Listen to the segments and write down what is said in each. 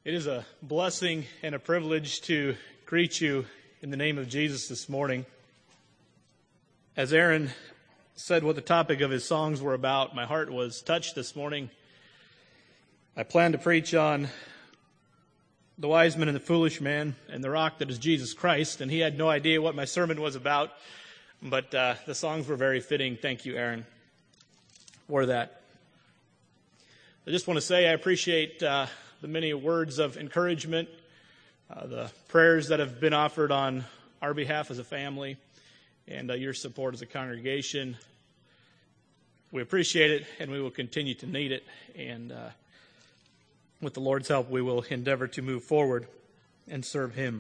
It is a blessing and a privilege to greet you in the name of Jesus this morning. As Aaron said what the topic of his songs were about, my heart was touched this morning. I planned to preach on the wise man and the foolish man and the rock that is Jesus Christ, and he had no idea what my sermon was about, but the songs were very fitting. Thank you, Aaron, for that. I just want to say I appreciate the many words of encouragement, the prayers that have been offered on our behalf as a family, and your support as a congregation. We appreciate it, and we will continue to need it. And with the Lord's help, we will endeavor to move forward and serve Him.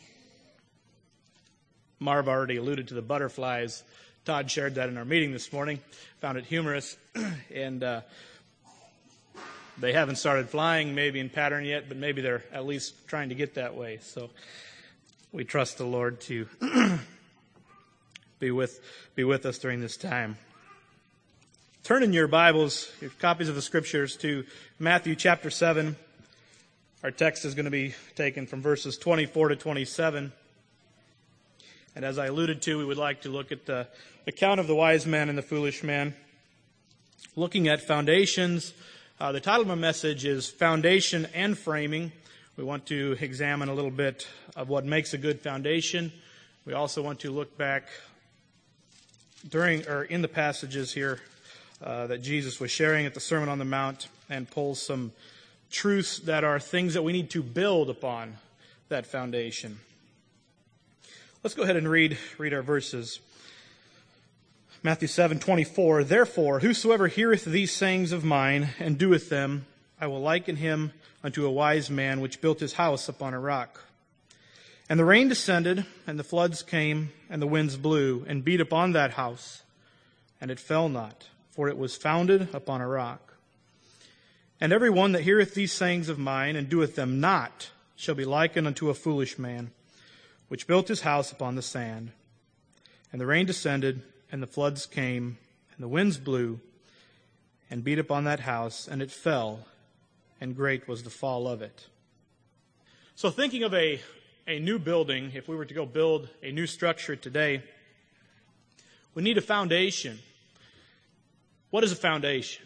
Marv already alluded to the butterflies. Todd shared that in our meeting this morning. Found it humorous, and they haven't started flying maybe in pattern yet, but maybe they're at least trying to get that way. So we trust the Lord to be with us during this time. Turn in your Bibles, your copies of the Scriptures, to Matthew chapter 7. Our text is going to be taken from verses 24 to 27. And as I alluded to, we would like to look at the account of the wise man and the foolish man, looking at foundations. The title of my message is Foundation and Framing. We want to examine a little bit of what makes a good foundation. We also want to look back in the passages here that Jesus was sharing at the Sermon on the Mount and pull some truths that are things that we need to build upon that foundation. Let's go ahead and read our verses. Matthew 7:24, Therefore, whosoever heareth these sayings of mine, and doeth them, I will liken him unto a wise man which built his house upon a rock. And the rain descended, and the floods came, and the winds blew, and beat upon that house, and it fell not, for it was founded upon a rock. And every one that heareth these sayings of mine, and doeth them not, shall be likened unto a foolish man, which built his house upon the sand. And the rain descended, and the floods came, and the winds blew, and beat upon that house, and it fell, and great was the fall of it. So thinking of a new building, if we were to go build a new structure today, we need a foundation. What is a foundation?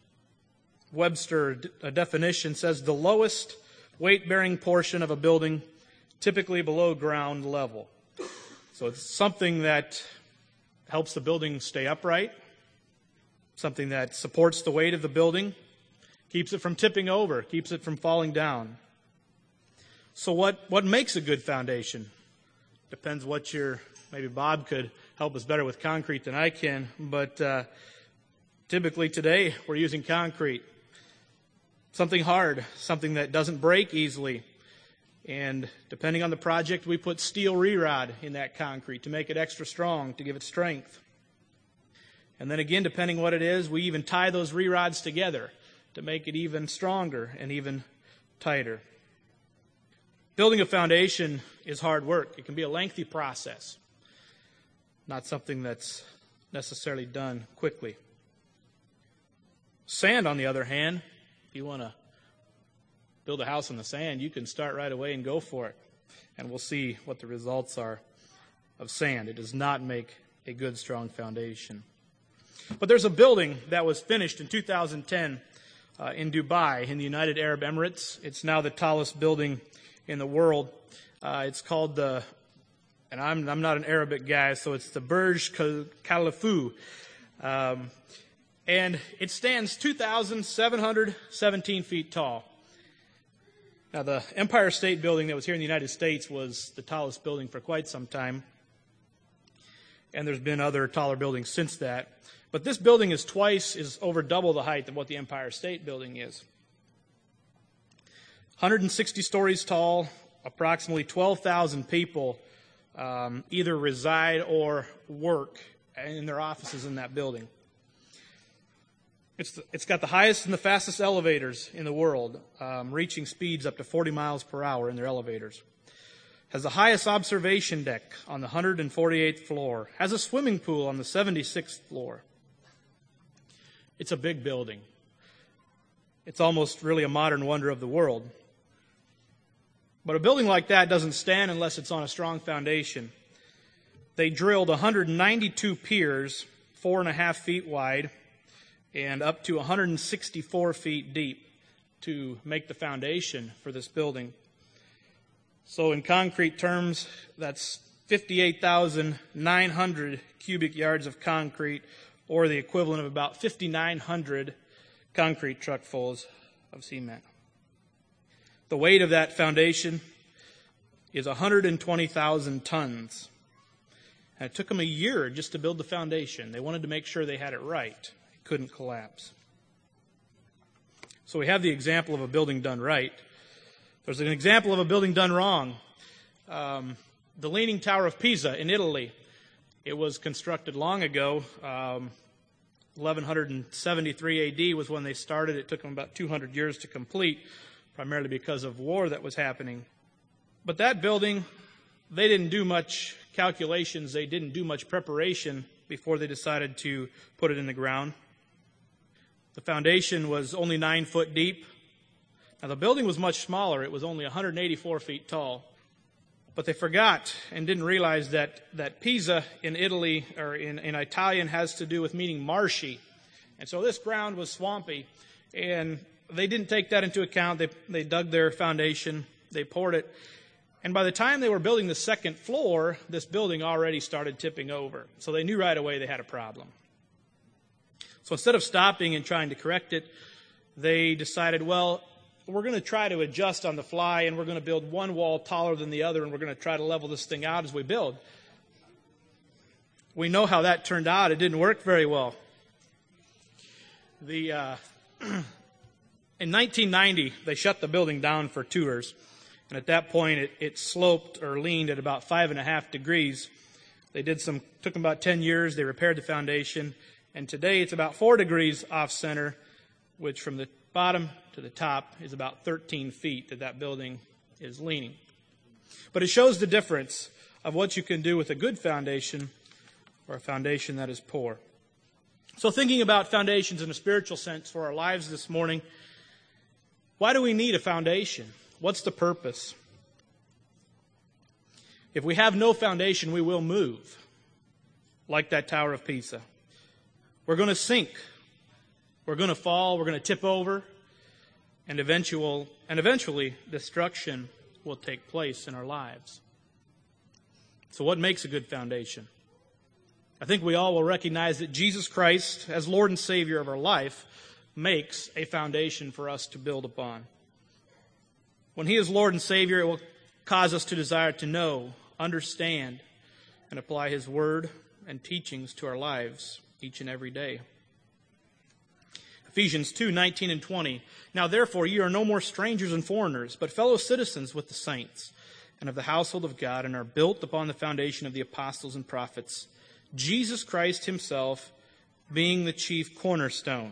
Webster, a definition, says the lowest weight-bearing portion of a building, typically below ground level. So it's something that helps the building stay upright, something that supports the weight of the building, keeps it from tipping over, keeps it from falling down. So what makes a good foundation? Depends what maybe Bob could help us better with concrete than I can, but typically today we're using concrete. Something hard, something that doesn't break easily. And depending on the project, we put steel re-rod in that concrete to make it extra strong, to give it strength. And then again, depending what it is, we even tie those re-rods together to make it even stronger and even tighter. Building a foundation is hard work. It can be a lengthy process, not something that's necessarily done quickly. Sand, on the other hand, if you want to build a house on the sand, you can start right away and go for it. And we'll see what the results are of sand. It does not make a good, strong foundation. But there's a building that was finished in 2010 in Dubai, in the United Arab Emirates. It's now the tallest building in the world. It's called and I'm not an Arabic guy, so it's the Burj Khalifa. And it stands 2,717 feet tall. Now, the Empire State Building that was here in the United States was the tallest building for quite some time. And there's been other taller buildings since that. But this building is over double the height of what the Empire State Building is. 160 stories tall, approximately 12,000 people either reside or work in their offices in that building. It's got the highest and the fastest elevators in the world, reaching speeds up to 40 miles per hour in their elevators. Has the highest observation deck on the 148th floor. Has a swimming pool on the 76th floor. It's a big building. It's almost really a modern wonder of the world. But a building like that doesn't stand unless it's on a strong foundation. They drilled 192 piers, 4.5 feet wide, and up to 164 feet deep to make the foundation for this building. So in concrete terms, that's 58,900 cubic yards of concrete, or the equivalent of about 5,900 concrete truckfuls of cement. The weight of that foundation is 120,000 tons. And it took them a year just to build the foundation. They wanted to make sure they had it right. It couldn't collapse. So we have the example of a building done right. There's an example of a building done wrong. The Leaning Tower of Pisa in Italy. It was constructed long ago. 1173 AD was when they started. It took them about 200 years to complete, primarily because of war that was happening. But that building, they didn't do much calculations. They didn't do much preparation before they decided to put it in the ground. The foundation was only 9 foot deep. Now, the building was much smaller. It was only 184 feet tall. But they forgot and didn't realize that Pisa in Italy, or in Italian, has to do with meaning marshy. And so this ground was swampy. And they didn't take that into account. They dug their foundation. They poured it. And by the time they were building the second floor, this building already started tipping over. So they knew right away they had a problem. So instead of stopping and trying to correct it, they decided, well, we're going to try to adjust on the fly, and we're going to build one wall taller than the other, and we're going to try to level this thing out as we build. We know how that turned out. It didn't work very well. In 1990, they shut the building down for tours, and at that point, it sloped or leaned at about 5.5 degrees. Took them about 10 years. They repaired the foundation, and today it's about 4 degrees off center, which from the bottom to the top is about 13 feet that building is leaning. But it shows the difference of what you can do with a good foundation or a foundation that is poor. So thinking about foundations in a spiritual sense for our lives this morning, why do we need a foundation? What's the purpose? If we have no foundation, we will move, like that Tower of Pisa. We're going to sink. We're going to fall. We're going to tip over. And eventually, destruction will take place in our lives. So what makes a good foundation? I think we all will recognize that Jesus Christ, as Lord and Savior of our life, makes a foundation for us to build upon. When He is Lord and Savior, it will cause us to desire to know, understand, and apply His Word and teachings to our lives each and every day. Ephesians 2:19 and 20. Now therefore ye are no more strangers and foreigners, but fellow citizens with the saints, and of the household of God, and are built upon the foundation of the apostles and prophets, Jesus Christ Himself being the chief cornerstone.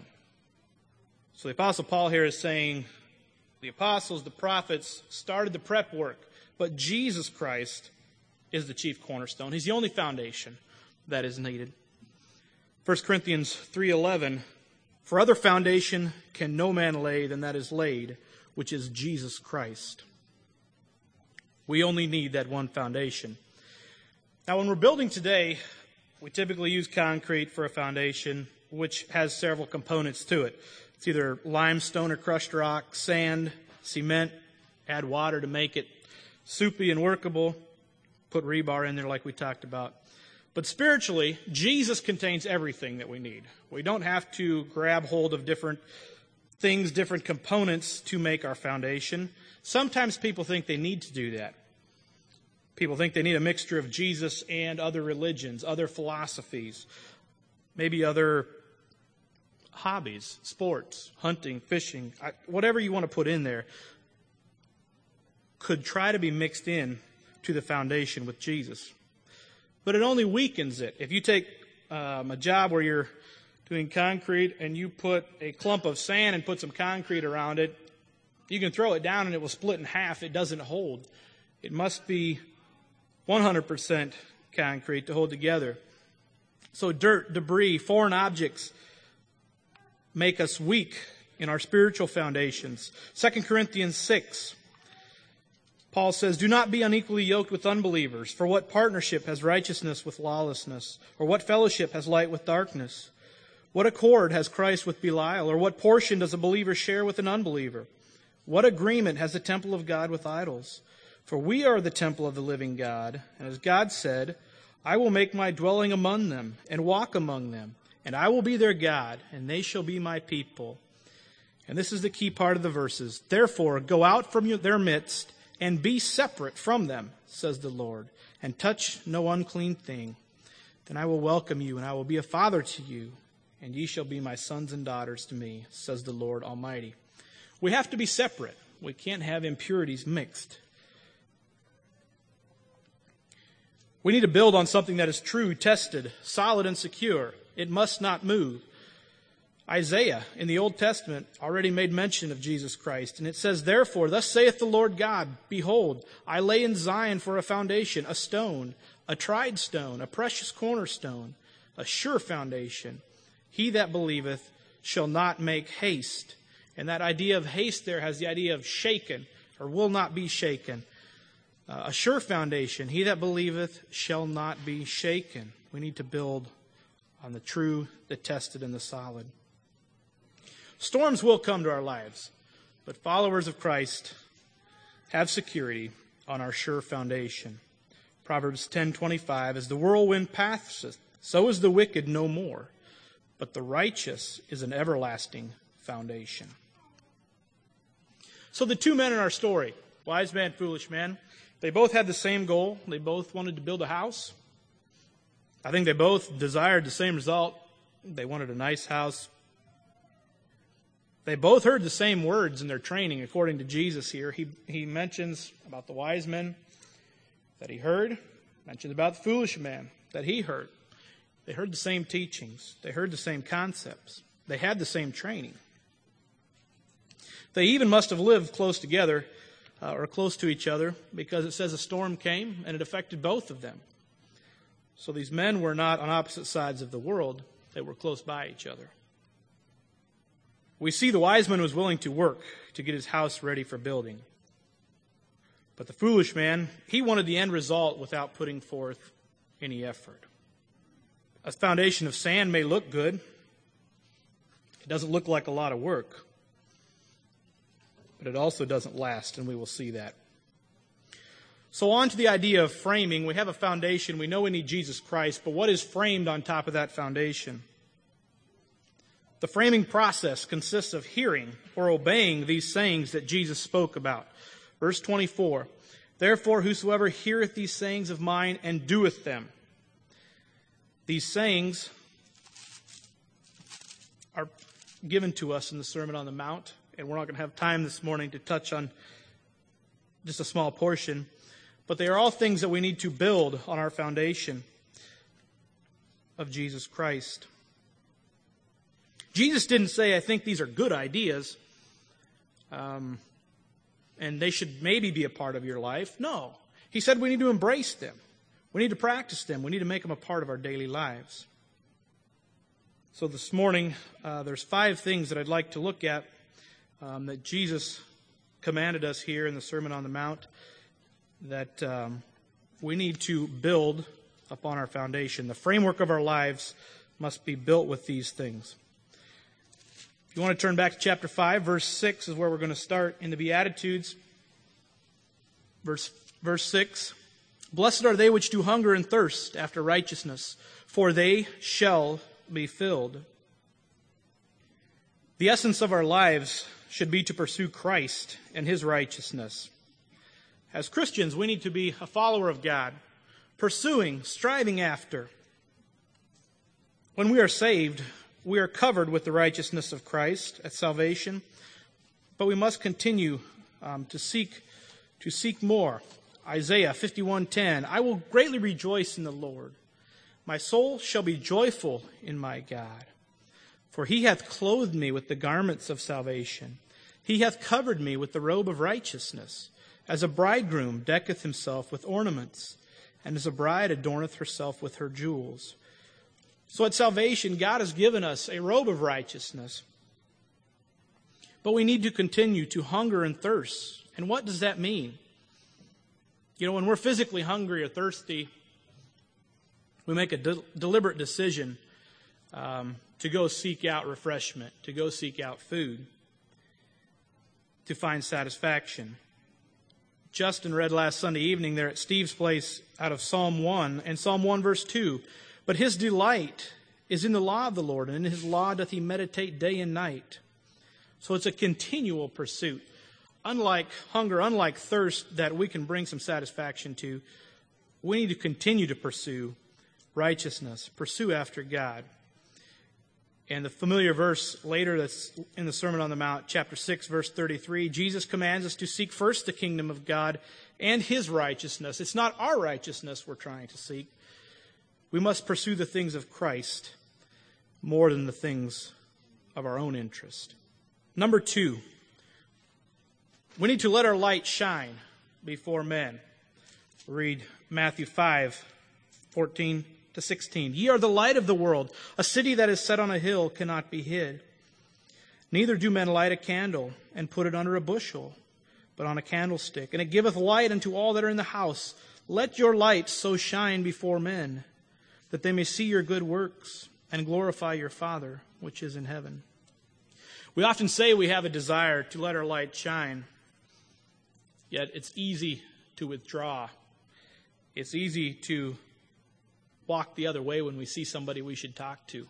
So the Apostle Paul here is saying the apostles, the prophets started the prep work, but Jesus Christ is the chief cornerstone. He's the only foundation that is needed. 1 Corinthians 3:11. For other foundation can no man lay than that is laid, which is Jesus Christ. We only need that one foundation. Now, when we're building today, we typically use concrete for a foundation, which has several components to it. It's either limestone or crushed rock, sand, cement, add water to make it soupy and workable, put rebar in there like we talked about. But spiritually, Jesus contains everything that we need. We don't have to grab hold of different things, different components to make our foundation. Sometimes people think they need to do that. People think they need a mixture of Jesus and other religions, other philosophies, maybe other hobbies, sports, hunting, fishing, whatever you want to put in there, could try to be mixed in to the foundation with Jesus. But it only weakens it. If you take a job where you're doing concrete and you put a clump of sand and put some concrete around it, you can throw it down and it will split in half. It doesn't hold. It must be 100% concrete to hold together. So dirt, debris, foreign objects make us weak in our spiritual foundations. 2 Corinthians 6. Paul says, "Do not be unequally yoked with unbelievers. For what partnership has righteousness with lawlessness? Or what fellowship has light with darkness? What accord has Christ with Belial? Or what portion does a believer share with an unbeliever? What agreement has the temple of God with idols? For we are the temple of the living God. And as God said, I will make my dwelling among them and walk among them. And I will be their God, and they shall be my people." And this is the key part of the verses. "Therefore, go out from their midst and be separate from them, says the Lord, and touch no unclean thing. Then I will welcome you, and I will be a father to you, and ye shall be my sons and daughters to me, says the Lord Almighty." We have to be separate. We can't have impurities mixed. We need to build on something that is true, tested, solid, and secure. It must not move. Isaiah in the Old Testament already made mention of Jesus Christ, and it says, "Therefore, thus saith the Lord God, Behold, I lay in Zion for a foundation, a stone, a tried stone, a precious cornerstone, a sure foundation. He that believeth shall not make haste." And that idea of haste there has the idea of shaken, or will not be shaken. A sure foundation, he that believeth shall not be shaken. We need to build on the true, the tested, and the solid. Storms will come to our lives, but followers of Christ have security on our sure foundation. Proverbs 10:25, "As the whirlwind passeth, so is the wicked no more, but the righteous is an everlasting foundation." So the two men in our story, wise man, foolish man, they both had the same goal. They both wanted to build a house. I think they both desired the same result. They wanted a nice house. They both heard the same words in their training, according to Jesus here. He mentions about the wise men that he heard, mentions about the foolish man that he heard. They heard the same teachings. They heard the same concepts. They had the same training. They even must have lived close together, or close to each other, because it says a storm came and it affected both of them. So these men were not on opposite sides of the world. They were close by each other. We see the wise man was willing to work to get his house ready for building. But the foolish man, he wanted the end result without putting forth any effort. A foundation of sand may look good. It doesn't look like a lot of work. But it also doesn't last, and we will see that. So on to the idea of framing. We have a foundation. We know we need Jesus Christ, but what is framed on top of that foundation? The framing process consists of hearing or obeying these sayings that Jesus spoke about. Verse 24, "Therefore whosoever heareth these sayings of mine and doeth them." These sayings are given to us in the Sermon on the Mount, and we're not going to have time this morning to touch on just a small portion. But they are all things that we need to build on our foundation of Jesus Christ. Jesus didn't say, "I think these are good ideas, and they should maybe be a part of your life." No. He said we need to embrace them. We need to practice them. We need to make them a part of our daily lives. So this morning, there's 5 things that I'd like to look at that Jesus commanded us here in the Sermon on the Mount that we need to build upon our foundation. The framework of our lives must be built with these things. If you want to turn back to chapter 5, verse 6 is where we're going to start in the Beatitudes. Verse 6, "Blessed are they which do hunger and thirst after righteousness, for they shall be filled." The essence of our lives should be to pursue Christ and His righteousness. As Christians, we need to be a follower of God, pursuing, striving after. When we are saved, we are covered with the righteousness of Christ at salvation, but we must continue to seek more. Isaiah 51:10, "I will greatly rejoice in the Lord. My soul shall be joyful in my God. For He hath clothed me with the garments of salvation. He hath covered me with the robe of righteousness, as a bridegroom decketh himself with ornaments, and as a bride adorneth herself with her jewels." So at salvation, God has given us a robe of righteousness. But we need to continue to hunger and thirst. And what does that mean? You know, when we're physically hungry or thirsty, we make a deliberate decision to go seek out refreshment, to go seek out food, to find satisfaction. Justin read last Sunday evening there at Steve's place out of Psalm 1, and Psalm 1 verse 2. But his delight is in the law of the Lord, and in his law doth he meditate day and night. So it's a continual pursuit. Unlike hunger, unlike thirst that we can bring some satisfaction to, we need to continue to pursue righteousness, pursue after God. And the familiar verse later that's in the Sermon on the Mount, chapter 6, verse 33, Jesus commands us to seek first the kingdom of God and his righteousness. It's not our righteousness we're trying to seek. We must pursue the things of Christ more than the things of our own interest. Number 2, we need to let our light shine before men. Read Matthew 5, 14 to 16. Ye are the light of the world. A city that is set on a hill cannot be hid. Neither do men light a candle and put it under a bushel, but on a candlestick, and it giveth light unto all that are in the house. Let your light so shine before men, that they may see your good works and glorify your Father which is in heaven. We often say we have a desire to let our light shine, yet it's easy to withdraw. It's easy to walk the other way when we see somebody we should talk to.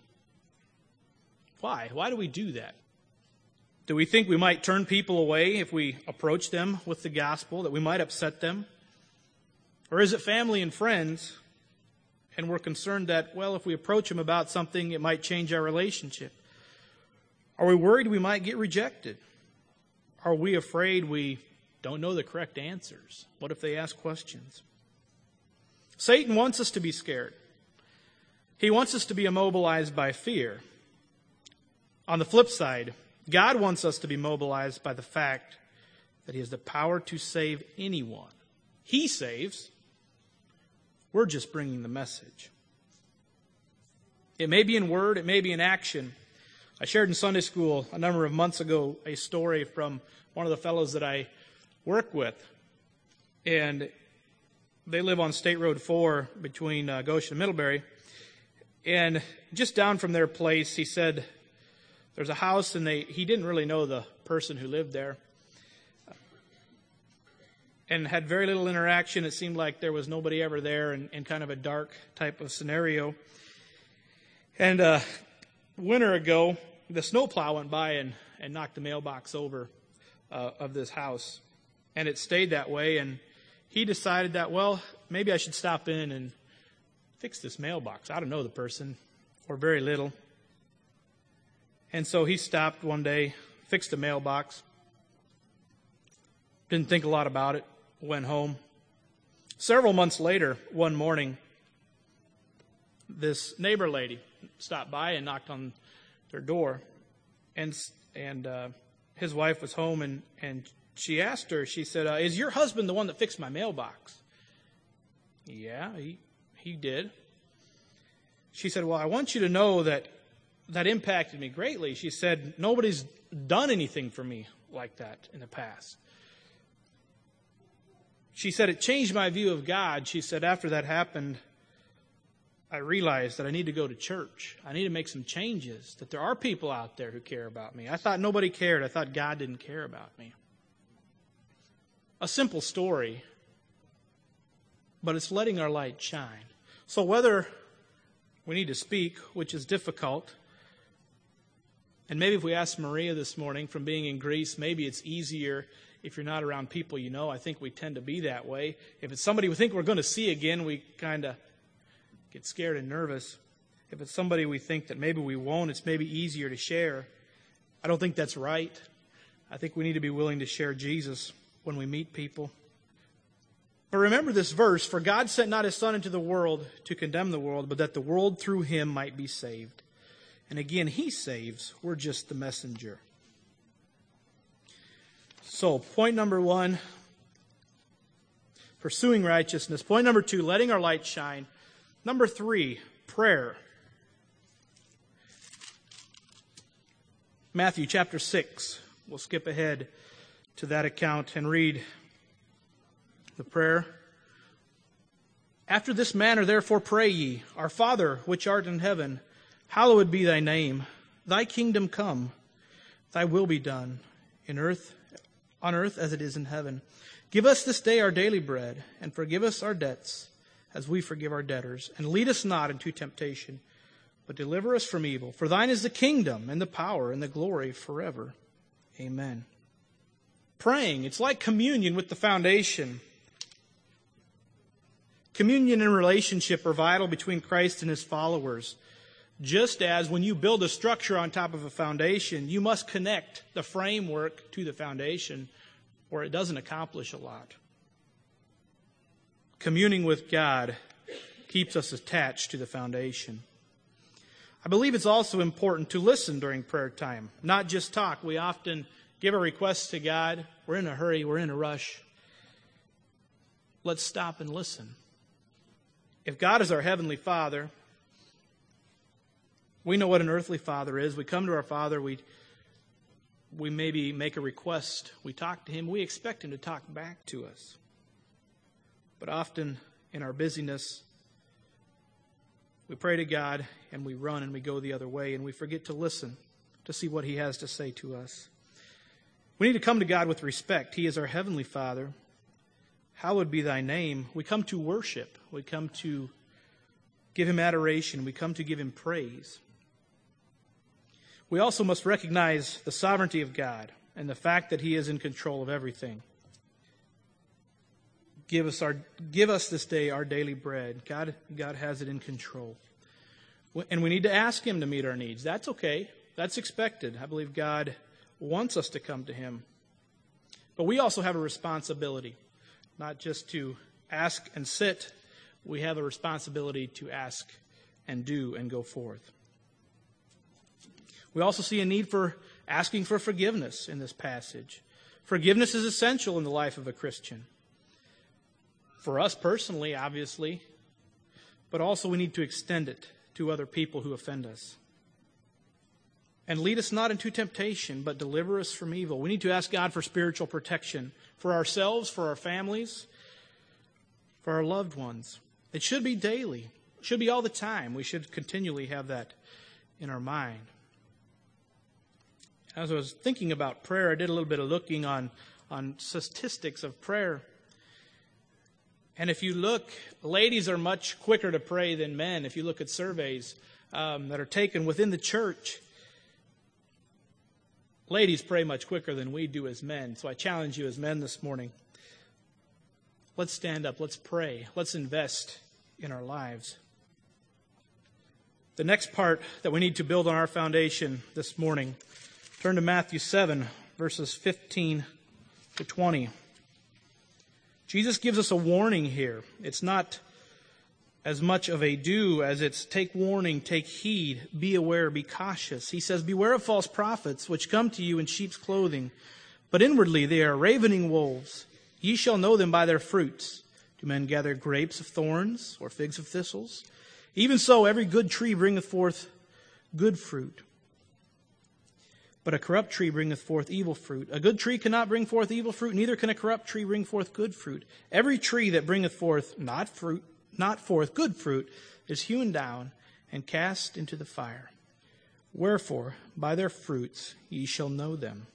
Why? Why do we do that? Do we think we might turn people away if we approach them with the gospel, that we might upset them? Or is it family and friends, and we're concerned that, well, if we approach them about something, it might change our relationship? Are we worried we might get rejected? Are we afraid we don't know the correct answers? What if they ask questions? Satan wants us to be scared. He wants us to be immobilized by fear. On the flip side, God wants us to be mobilized by the fact that he has the power to save anyone. He saves. We're just bringing the message. It may be in word, it may be in action. I shared in Sunday school a number of months ago a story from one of the fellows that I work with. And they live on State Road 4 between Goshen and Middlebury. And just down from their place, he said there's a house, and he didn't really know the person who lived there. And had very little interaction. It seemed like there was nobody ever there, and kind of a dark type of scenario. And a winter ago, the snowplow went by and knocked the mailbox over of this house. And it stayed that way, and he decided that, well, maybe I should stop in and fix this mailbox. I don't know the person, or very little. And so he stopped one day, fixed the mailbox, didn't think a lot about it, went home. Several months later, one morning, this neighbor lady stopped by and knocked on their door. And his wife was home, and she asked her, she said, is your husband the one that fixed my mailbox? Yeah, he did. She said, well, I want you to know that impacted me greatly. She said, nobody's done anything for me like that in the past. She said, it changed my view of God. She said, after that happened, I realized that I need to go to church. I need to make some changes, that there are people out there who care about me. I thought nobody cared. I thought God didn't care about me. A simple story, but it's letting our light shine. So whether we need to speak, which is difficult, and maybe if we ask Maria this morning from being in Greece, maybe it's easier if you're not around people you know. I think we tend to be that way. If it's somebody we think we're going to see again, we kind of get scared and nervous. If it's somebody we think that maybe we won't, it's maybe easier to share. I don't think that's right. I think we need to be willing to share Jesus when we meet people. But remember this verse, for God sent not his Son into the world to condemn the world, but that the world through him might be saved. And again, he saves. We're just the messenger. So, point number 1, pursuing righteousness. Point number 2, letting our light shine. Number 3, prayer. Matthew chapter 6. We'll skip ahead to that account and read the prayer After this manner therefore pray ye, Our Father, which art in heaven, hallowed be thy name. Thy kingdom come, thy will be done, on earth as it is in heaven. Give us this day our daily bread, and forgive us our debts, as we forgive our debtors. And lead us not into temptation, but deliver us from evil. For thine is the kingdom, and the power, and the glory forever. Amen. Praying, it's like communion with the foundation. Communion and relationship are vital between Christ and his followers. Just as when you build a structure on top of a foundation, you must connect the framework to the foundation, or it doesn't accomplish a lot. Communing with God keeps us attached to the foundation. I believe it's also important to listen during prayer time, not just talk. We often give a request to God. We're in a hurry. We're in a rush. Let's stop and listen. If God is our heavenly Father, we know what an earthly father is. We come to our Father. We maybe make a request. We talk to him. We expect him to talk back to us. But often in our busyness, we pray to God and we run and we go the other way and we forget to listen to see what he has to say to us. We need to come to God with respect. He is our heavenly Father. Hallowed be thy name. We come to worship. We come to give him adoration. We come to give him praise. We also must recognize the sovereignty of God and the fact that he is in control of everything. Give us this day our daily bread. God has it in control. And we need to ask him to meet our needs. That's okay. That's expected. I believe God wants us to come to him. But we also have a responsibility, not just to ask and sit. We have a responsibility to ask and do and go forth. We also see a need for asking for forgiveness in this passage. Forgiveness is essential in the life of a Christian. For us personally, obviously, but also we need to extend it to other people who offend us. And lead us not into temptation, but deliver us from evil. We need to ask God for spiritual protection for ourselves, for our families, for our loved ones. It should be daily. It should be all the time. We should continually have that in our mind. As I was thinking about prayer, I did a little bit of looking on statistics of prayer. And if you look, ladies are much quicker to pray than men. If you look at surveys that are taken within the church, ladies pray much quicker than we do as men. So I challenge you as men this morning. Let's stand up. Let's pray. Let's invest in our lives. The next part that we need to build on our foundation this morning, turn to Matthew 7, verses 15 to 20. Jesus gives us a warning here. It's not as much of a do as it's take warning, take heed, be aware, be cautious. He says, beware of false prophets, which come to you in sheep's clothing, but inwardly they are ravening wolves. Ye shall know them by their fruits. Do men gather grapes of thorns or figs of thistles? Even so, every good tree bringeth forth good fruit. But a corrupt tree bringeth forth evil fruit. A good tree cannot bring forth evil fruit, neither can a corrupt tree bring forth good fruit. Every tree that bringeth forth not forth good fruit is hewn down and cast into the fire. Wherefore, by their fruits ye shall know them.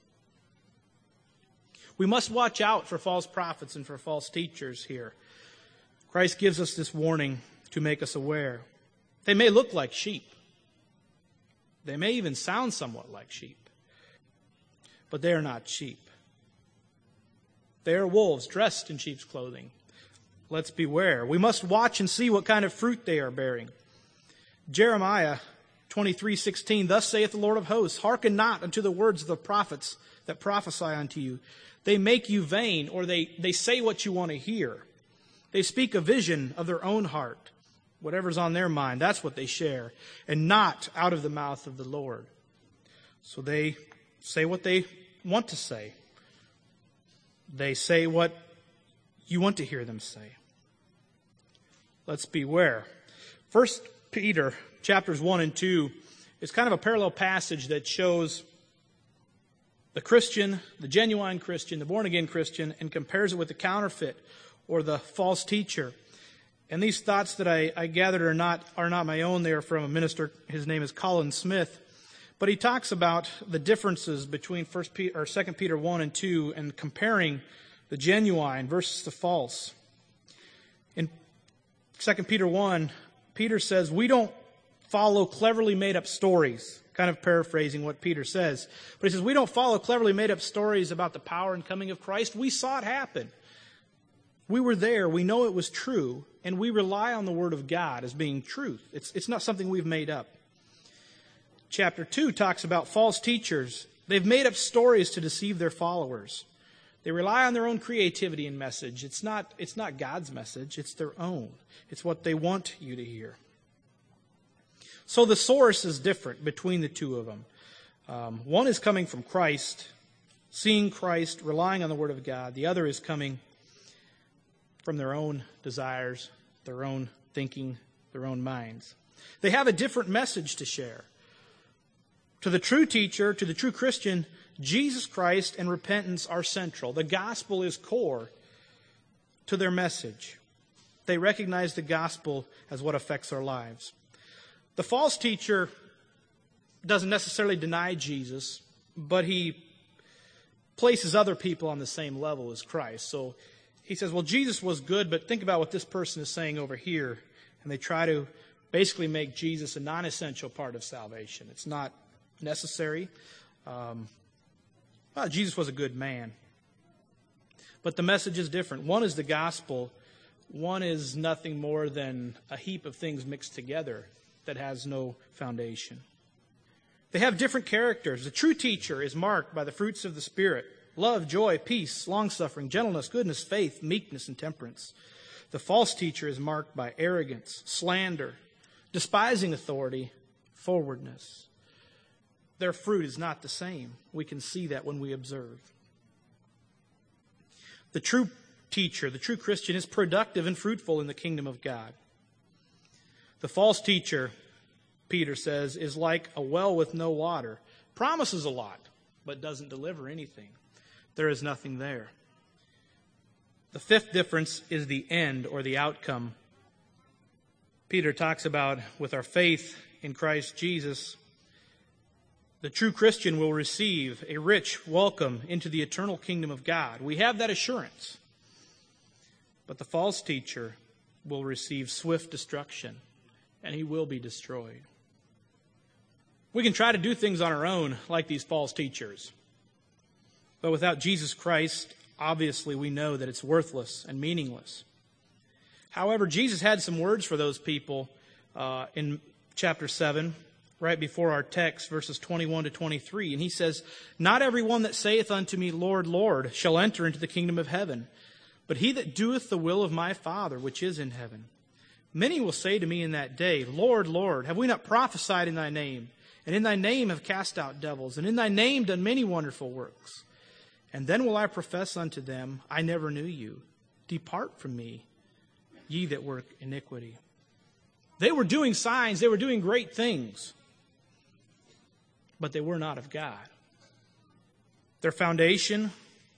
We must watch out for false prophets and for false teachers here. Christ gives us this warning to make us aware. They may look like sheep. They may even sound somewhat like sheep. But they are not sheep. They are wolves dressed in sheep's clothing. Let's beware. We must watch and see what kind of fruit they are bearing. Jeremiah 23:16, thus saith the Lord of hosts, hearken not unto the words of the prophets that prophesy unto you. They make you vain, or they say what you want to hear. They speak a vision of their own heart. Whatever's on their mind, that's what they share, and not out of the mouth of the Lord. So they say what they want to say. They say what you want to hear them say. Let's beware. 1 Peter chapters 1 and 2 is kind of a parallel passage that shows the Christian, the genuine Christian, the born-again Christian, and compares it with the counterfeit or the false teacher. And these thoughts that I gathered are not my own. They are from a minister. His name is Colin Smith. But he talks about the differences between 2 Peter 1 and 2 and comparing the genuine versus the false. In 2 Peter 1, Peter says, we don't follow cleverly made up stories, kind of paraphrasing what Peter says. But he says, we don't follow cleverly made up stories about the power and coming of Christ. We saw it happen. We were there. We know it was true. And we rely on the Word of God as being truth. It's not something we've made up. Chapter 2 talks about false teachers. They've made up stories to deceive their followers. They rely on their own creativity and message. It's not God's message. It's their own. It's what they want you to hear. So the source is different between the two of them. One is coming from Christ, seeing Christ, relying on the Word of God. The other is coming from their own desires, their own thinking, their own minds. They have a different message to share. To the true teacher, to the true Christian, Jesus Christ and repentance are central. The gospel is core to their message. They recognize the gospel as what affects our lives. The false teacher doesn't necessarily deny Jesus, but he places other people on the same level as Christ. So he says, well, Jesus was good, but think about what this person is saying over here. And they try to basically make Jesus a non-essential part of salvation. It's not necessary. Jesus was a good man. But the message is different. One is the gospel. One is nothing more than a heap of things mixed together that has no foundation. They have different characters. The true teacher is marked by the fruits of the Spirit: love, joy, peace, long-suffering, gentleness, goodness, faith, meekness, and temperance. The false teacher is marked by arrogance, slander, despising authority, forwardness. Their fruit is not the same. We can see that when we observe. The true teacher, the true Christian, is productive and fruitful in the kingdom of God. The false teacher, Peter says, is like a well with no water. Promises a lot, but doesn't deliver anything. There is nothing there. The fifth difference is the end or the outcome. Peter talks about with our faith in Christ Jesus, the true Christian will receive a rich welcome into the eternal kingdom of God. We have that assurance. But the false teacher will receive swift destruction, and he will be destroyed. We can try to do things on our own like these false teachers. But without Jesus Christ, obviously we know that it's worthless and meaningless. However, Jesus had some words for those people in chapter 7, right before our text, verses 21 to 23. And he says, "Not every one that saith unto me, Lord, Lord, shall enter into the kingdom of heaven, but he that doeth the will of my Father which is in heaven. Many will say to me in that day, Lord, Lord, have we not prophesied in thy name? And in thy name have cast out devils, and in thy name done many wonderful works. And then will I profess unto them, I never knew you. Depart from me, ye that work iniquity." They were doing signs, they were doing great things, but they were not of God. Their foundation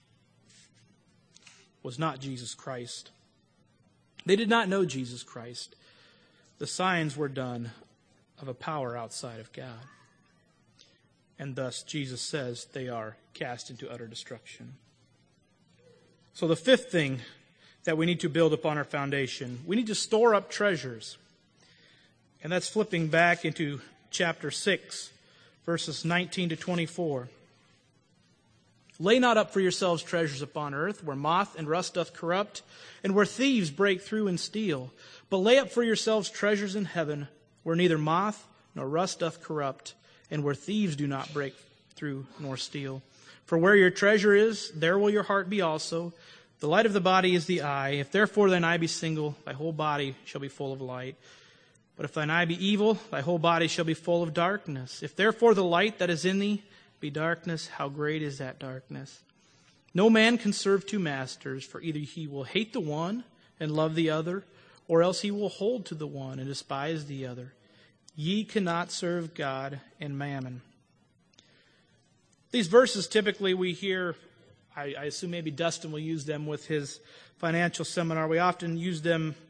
was not Jesus Christ. They did not know Jesus Christ. The signs were done of a power outside of God. And thus, Jesus says they are cast into utter destruction. So the fifth thing that we need to build upon our foundation, we need to store up treasures. And that's flipping back into chapter 6, verses 19 to 24. "Lay not up for yourselves treasures upon earth, where moth and rust doth corrupt, and where thieves break through and steal. But lay up for yourselves treasures in heaven, where neither moth nor rust doth corrupt, and where thieves do not break through nor steal. For where your treasure is, there will your heart be also. The light of the body is the eye. If therefore thine eye be single, thy whole body shall be full of light. But if thine eye be evil, thy whole body shall be full of darkness. If therefore the light that is in thee be darkness, how great is that darkness? No man can serve two masters, for either he will hate the one and love the other, or else he will hold to the one and despise the other. Ye cannot serve God and mammon." These verses typically we hear, I assume maybe Dustin will use them with his financial seminar. We often use them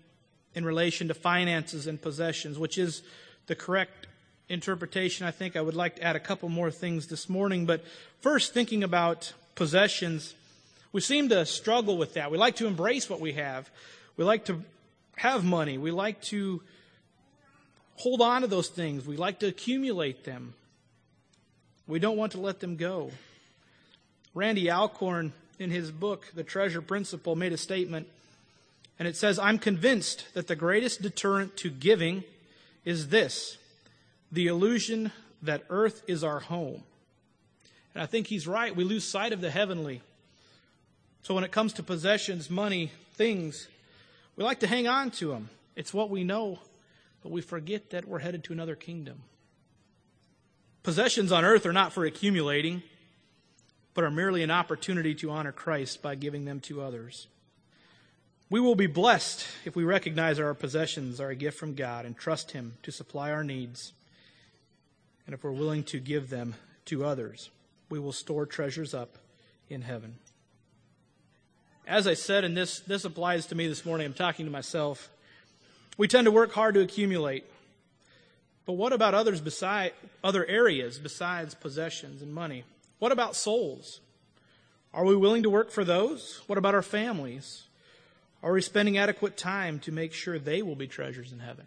in relation to finances and possessions, which is the correct interpretation. I think I would like to add a couple more things this morning. But first, thinking about possessions, we seem to struggle with that. We like to embrace what we have. We like to have money. We like to hold on to those things. We like to accumulate them. We don't want to let them go. Randy Alcorn, in his book, The Treasure Principle, made a statement, and it says, "I'm convinced that the greatest deterrent to giving is this, the illusion that earth is our home." And I think he's right. We lose sight of the heavenly. So when it comes to possessions, money, things, we like to hang on to them. It's what we know, but we forget that we're headed to another kingdom. Possessions on earth are not for accumulating, but are merely an opportunity to honor Christ by giving them to others. We will be blessed if we recognize our possessions are a gift from God and trust Him to supply our needs. And if we're willing to give them to others, we will store treasures up in heaven. As I said, and this applies to me this morning, I'm talking to myself, we tend to work hard to accumulate. But what about other areas besides possessions and money? What about souls? Are we willing to work for those? What about our families? Are we spending adequate time to make sure they will be treasures in heaven?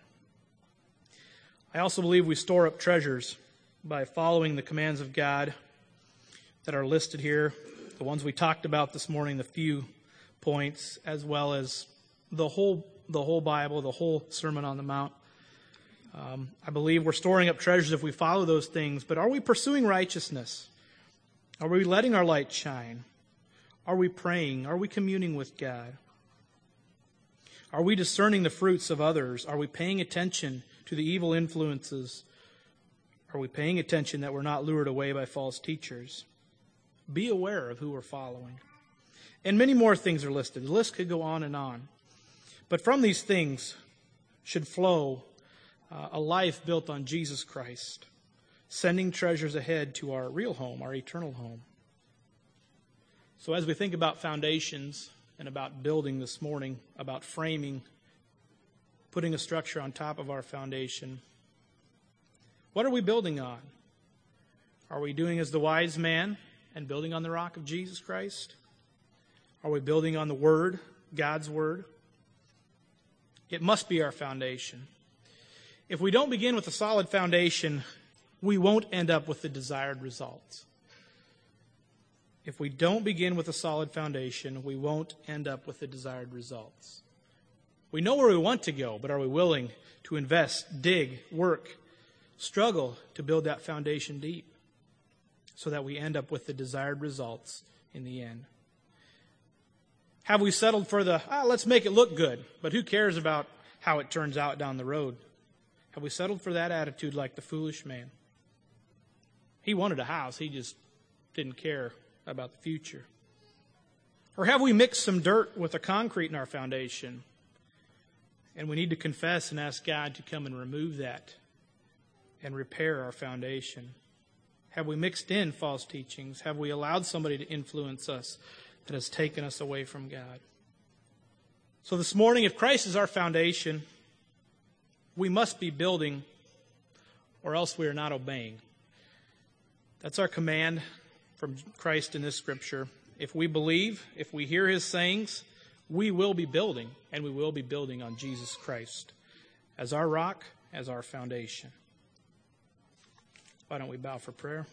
I also believe we store up treasures by following the commands of God that are listed here, the ones we talked about this morning, the few points, as well as the whole Bible, the whole Sermon on the Mount. I believe we're storing up treasures if we follow those things, but are we pursuing righteousness? Are we letting our light shine? Are we praying? Are we communing with God? Are we discerning the fruits of others? Are we paying attention to the evil influences? Are we paying attention that we're not lured away by false teachers? Be aware of who we're following. And many more things are listed. The list could go on and on. But from these things should flow a life built on Jesus Christ, sending treasures ahead to our real home, our eternal home. So as we think about foundations and about building this morning, about framing, putting a structure on top of our foundation, what are we building on? Are we doing as the wise man and building on the rock of Jesus Christ? Are we building on the Word, God's Word? It must be our foundation. If we don't begin with a solid foundation, we won't end up with the desired results. If we don't begin with a solid foundation, we won't end up with the desired results. We know where we want to go, but are we willing to invest, dig, work, struggle to build that foundation deep so that we end up with the desired results in the end? Have we settled for let's make it look good, but who cares about how it turns out down the road? Have we settled for that attitude like the foolish man? He wanted a house, he just didn't care about the future. Or have we mixed some dirt with the concrete in our foundation, and we need to confess and ask God to come and remove that and repair our foundation? Have we mixed in false teachings? Have we allowed somebody to influence us that has taken us away from God? So this morning, if Christ is our foundation, we must be building, or else we are not obeying. That's our command from Christ in this scripture. If we believe, if we hear His sayings, we will be building, and we will be building on Jesus Christ as our rock, as our foundation. Why don't we bow for prayer?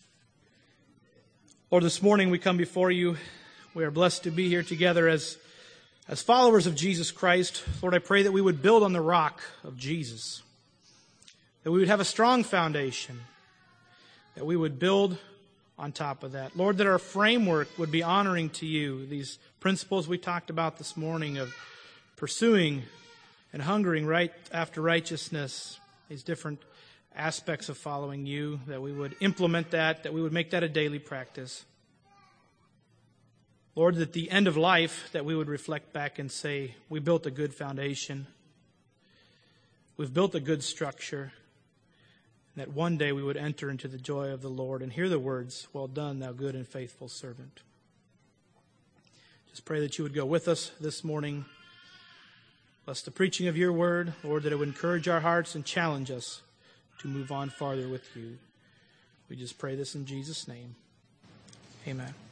Lord, this morning we come before You. We are blessed to be here together as followers of Jesus Christ. Lord, I pray that we would build on the rock of Jesus, that we would have a strong foundation, that we would build on top of that. Lord, that our framework would be honoring to You, these principles we talked about this morning of pursuing and hungering right after righteousness, these different aspects of following You, that we would implement that we would make that a daily practice. Lord, that at the end of life, that we would reflect back and say, we built a good foundation. We've built a good structure. And that one day we would enter into the joy of the Lord and hear the words, "Well done, thou good and faithful servant." Just pray that You would go with us this morning. Bless the preaching of your word, Lord, that it would encourage our hearts and challenge us to move on farther with you. We just pray this in Jesus' name. Amen.